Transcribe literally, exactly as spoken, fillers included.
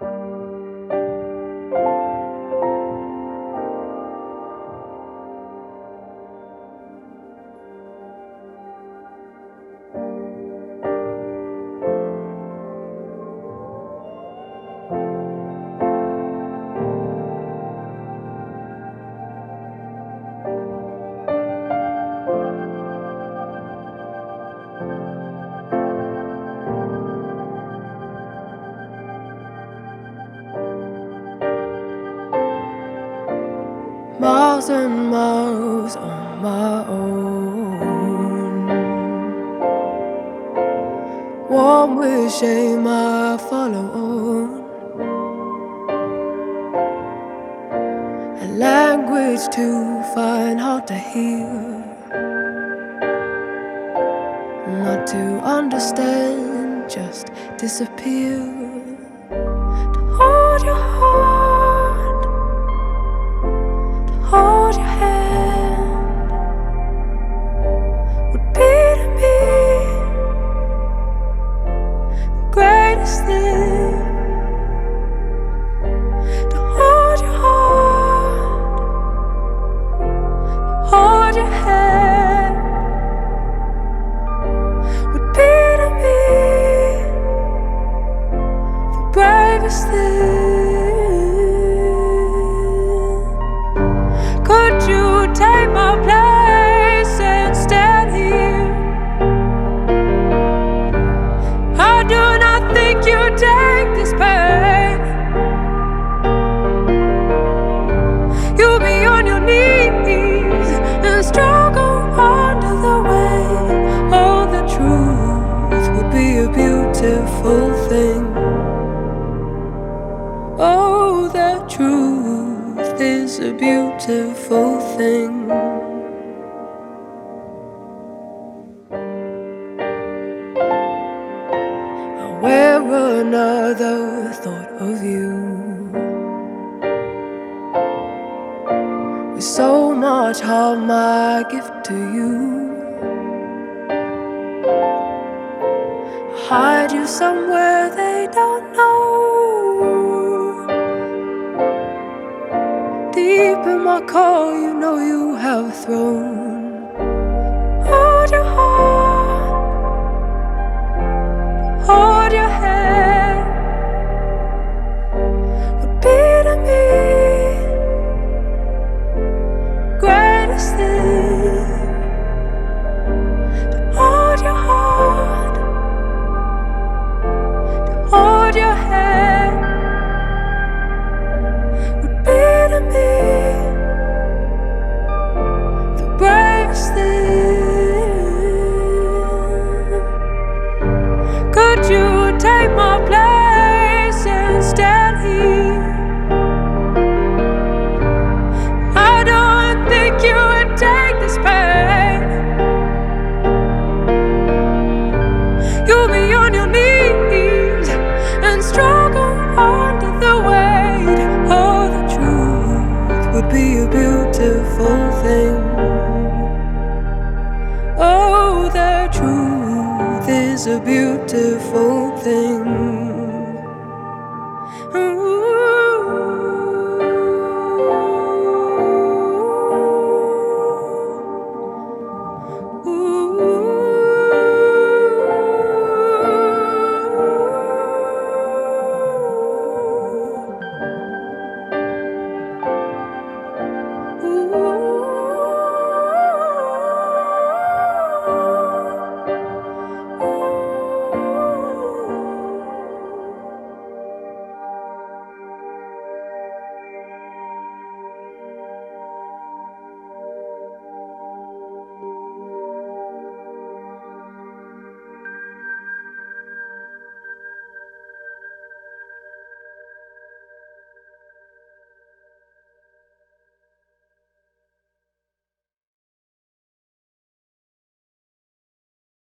Miles and miles on my own, one with shame I follow on, a language to find hard to hear, not to understand, just disappear. To hold your heart, hold your hand, would be to me the greatest thing. To hold your heart, hold your hand, would be to me the bravest thing. Could you take my place and stand here? I do not think you take this pain. You'll be on your knees and struggle under the weight. Oh, the truth would be a beautiful thing. Oh, the truth is a beautiful thing. I wear another thought of you, with so much heart my gift to you. I hide you somewhere they don't know. Deep in my core, you know you have a throne. Hold your heart, hold your hand, would be to me greatest thing. To hold your heart, to hold your hand, would be to me the bravest thing. Could you take my place and stand here? I don't think you would take this pain. You'll be on your knees and struggle under the weight. Oh, the truth would be a beautiful thing. Oh, the truth is a beautiful thing.